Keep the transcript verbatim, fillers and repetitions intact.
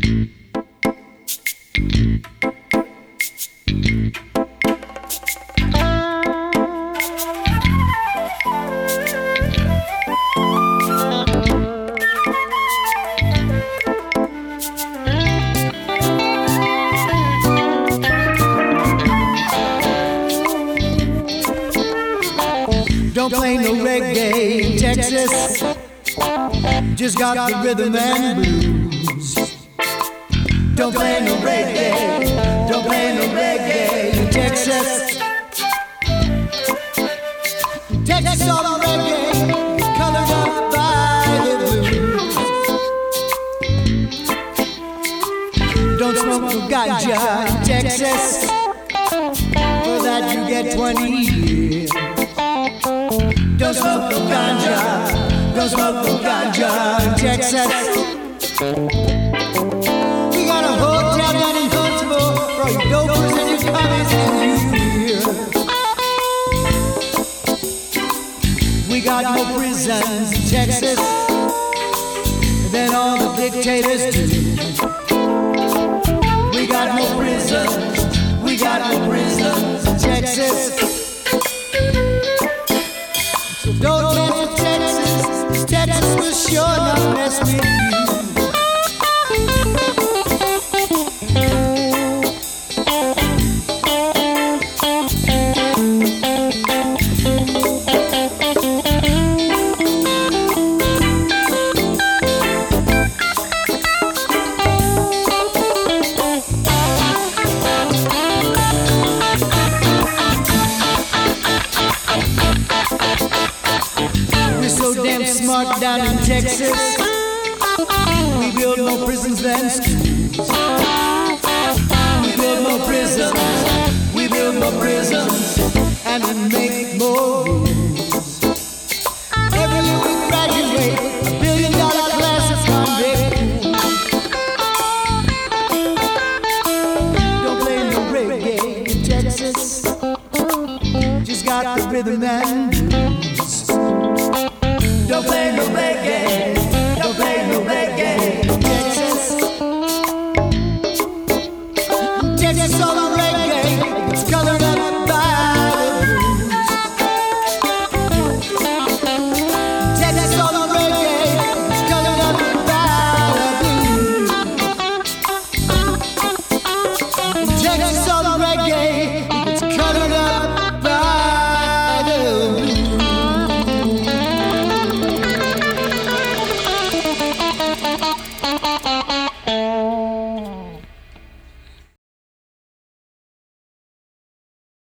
Don't play no reggae in Texas. Just got the rhythm and blues. Don't play no reggae. Don't play no reggae in Texas. Texas all the reggae colored up by the blues. Don't smoke no ganja in Texas. For that you get twenty years. Don't smoke no ganja, don't smoke no ganja in Texas. We got a hotel down in Huntsville for your dopers and your commies and you here. We got more prisons in Texas than all the dictators do. We got more prisons, we got more prisons in Texas. Don't mess with Texas, 'cause Texas will sure not mess with you. Smart down in Texas. We build more prisons than schools. We build more prisons. We build more prisons. And we make more rules. Every year we graduate